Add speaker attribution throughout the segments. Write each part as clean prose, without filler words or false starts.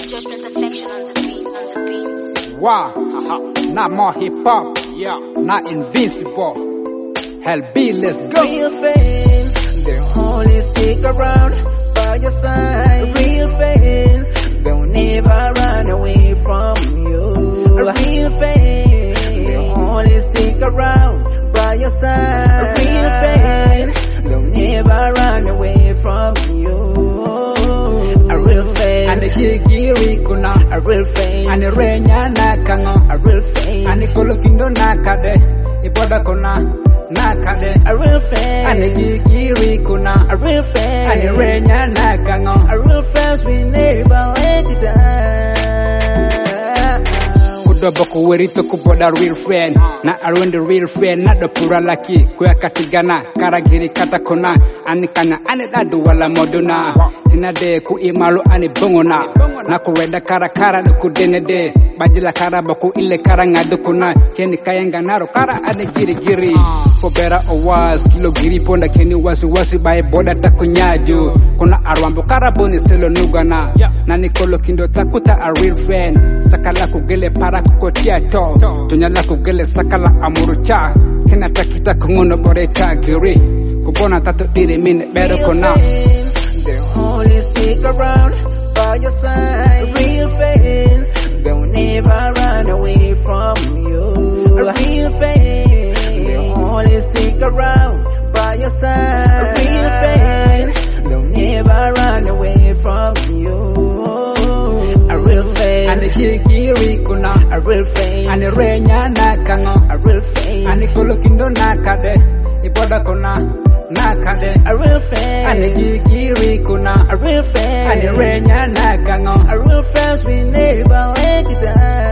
Speaker 1: Judgment Perfection on the beats.
Speaker 2: Wow, not more hip hop, yeah, not invincible. Hell B, let's go.
Speaker 3: Real fans, they'll always stick around by your side. Real fans, they'll never run away from you. Real fans, they'll always stick around by your side. Real fans, they'll never run away from you. A real fan,
Speaker 2: Ane gigiri kuna,
Speaker 3: a real fan,
Speaker 2: ane renya na kango,
Speaker 3: a real fan,
Speaker 2: ane kolokindo na kade, iboda kuna na kade.
Speaker 3: a real fan,
Speaker 2: Ane gigiri kuna,
Speaker 3: a real fan,
Speaker 2: ane renya na kango.
Speaker 3: a real fans we never let you down.
Speaker 2: Boko werito kuboda real friend na around the real friend na do pura laki kuya katigana karagiri katakona anikana ane dadu wala moduna tina de ku imalu ane bongona na kureda kara do kudenede bajila kara boko ile kara ngadukuna keni kayenga naro kara ane giri for better or worse kilo giri ponda keni wasi bae boda takunyajo kuna arwambo kara boni selo nugana na nikolo kindo takuta a real friend sakala kugele para kotia to tunyala kugele sakala amurucha kena takita kungono boreta giri kubona tato dire mine better kona.
Speaker 3: They'll always stick around by your side. Real fans, they'll never run away from you. Real fans, they'll always stick around by your side. Real fans, they'll never run away from you. A real fan,
Speaker 2: Ane gigiri kuna,
Speaker 3: a real fan,
Speaker 2: ane renya na kango,
Speaker 3: a real fan,
Speaker 2: ane kolokindo na kade, iboda kuna na kade.
Speaker 3: a real fan,
Speaker 2: Ane gigiri kuna,
Speaker 3: a real fan,
Speaker 2: ane renya na kango.
Speaker 3: a real fans we never let you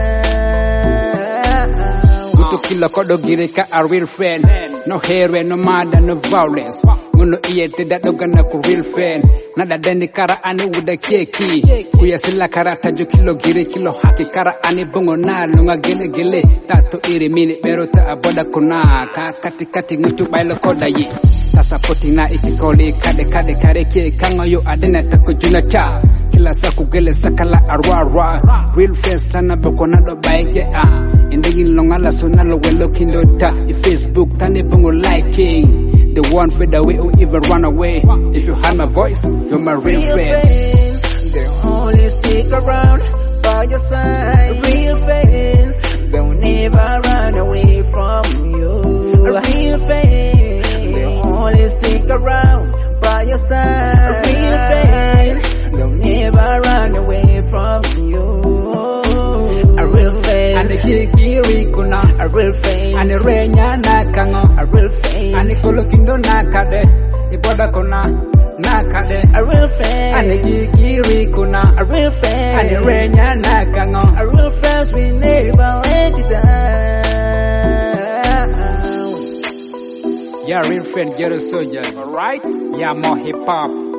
Speaker 3: down.
Speaker 2: Guto kilo kodo girika a real friend. No hero, no murder, no violence. Nguno iyete da dogana ku real friend. Nada deni kara ane wuda keki. Kuya sila kara tajo kilo giri kilo haki kara ane bongo na lunga gele. Tato iri mini bero ta aboda kuna. Ka kati ngutu bailo koda yi. Tasa poti na ikikoli kade kare kie kango yo adena tako junata. Kila saku gele sakala arwa. Real friends tana boko na do baike Indegi longala sonalo welo kindota. Facebook tane bongo liking. The one fade away or even run away. If you heard my voice, you're my real friend.
Speaker 3: Fans, they'll always stick around by your side. Real fans, they'll never run away from you. Real fans, they'll always stick around by your side. Real fans, they'll never run away from you. A real fan,
Speaker 2: Ane gigiri kuna,
Speaker 3: a real fan,
Speaker 2: ane renya na kango,
Speaker 3: a real fan,
Speaker 2: ane kolokindo na kade, iboda kuna na kade.
Speaker 3: a real fan,
Speaker 2: Ane gigiri kuna,
Speaker 3: a real fan,
Speaker 2: ane renya na kango.
Speaker 3: a real fans we never let you down.
Speaker 2: Yeah, real friend, ghetto soldiers. Alright? Yeah, more hip hop.